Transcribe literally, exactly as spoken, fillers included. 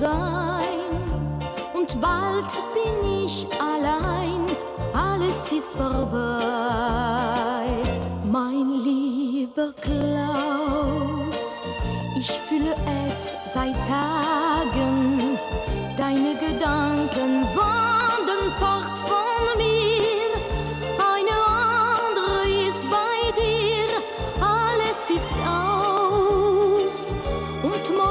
sein. Und bald bin ich allein, alles ist vorbei. Mein lieber Klaus, ich fühle es seit Tagen, deine Gedanken wollen